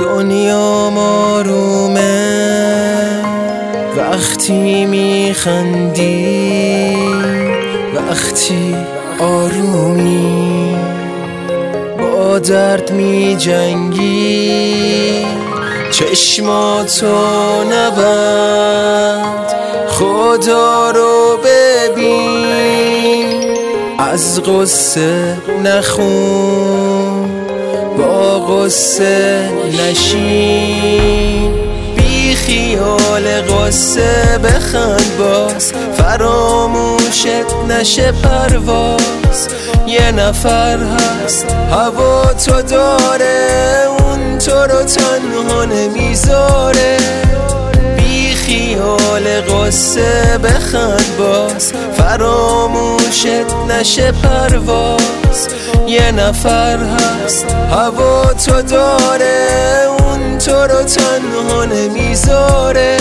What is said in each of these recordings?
دنیا آرومه وقتی میخندی، وقتی آرومی با درد میجنگی. چشماتو نبند، خدا رو ببین، از قصه نخون، با قصه نشین. بی خیال قصه بخند باز، فراموشت نشه پرواز. یه نفر هست هوا تو داره، اون تو رو تنها نمیذاره. بی خیال قصه بخند باز، فراموشت نشه پرواز. یه نفر هست هوا تو داره، اون تو رو تنها نمیذاره.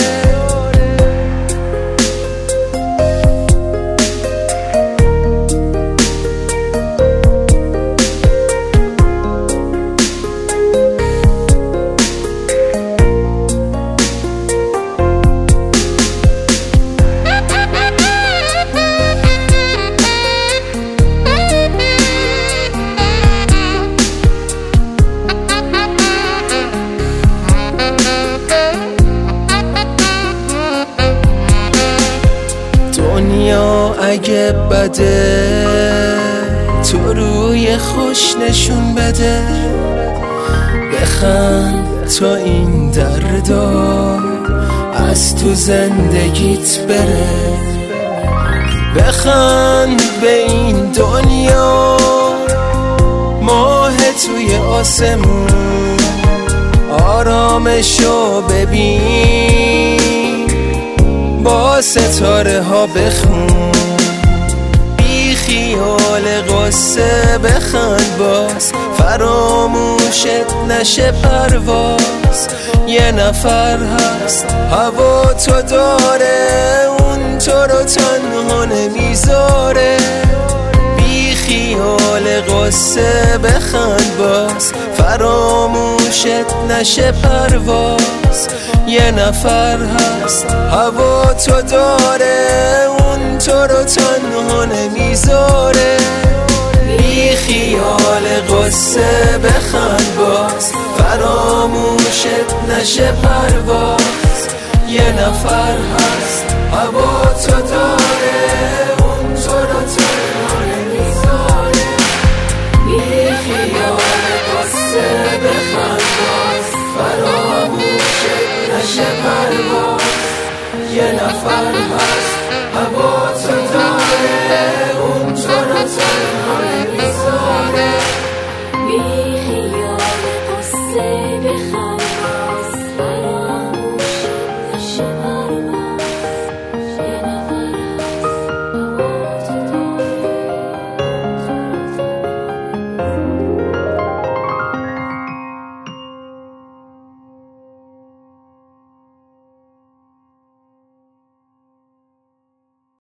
دنیا اگه بده تو روی خوش نشون بده. بخند تا این دردا از تو زندگیت بره. بخند به این دنیا، ماه توی آسمون، آرامشو ببین، با ستاره ها بخون. بی خیال قصه بخند باز، فراموشت نشه پرواز. یه نفر هست هوا تو داره، اون تو رو تنها نمیذاره. بی خیال قصه بخند باز، فراموشت نشه پرواز. یه نفر هست هوا تو داره، اون تو رو تنها نمیذاره. بی خیال قصه بخند باز، فراموشت نشه پرواز. یه نفر هست هوا تو داره، اون تو رو تنها نمیذاره. بی خیال قصه بخند باز، فراموشت نشه پرواز. یه نفر هست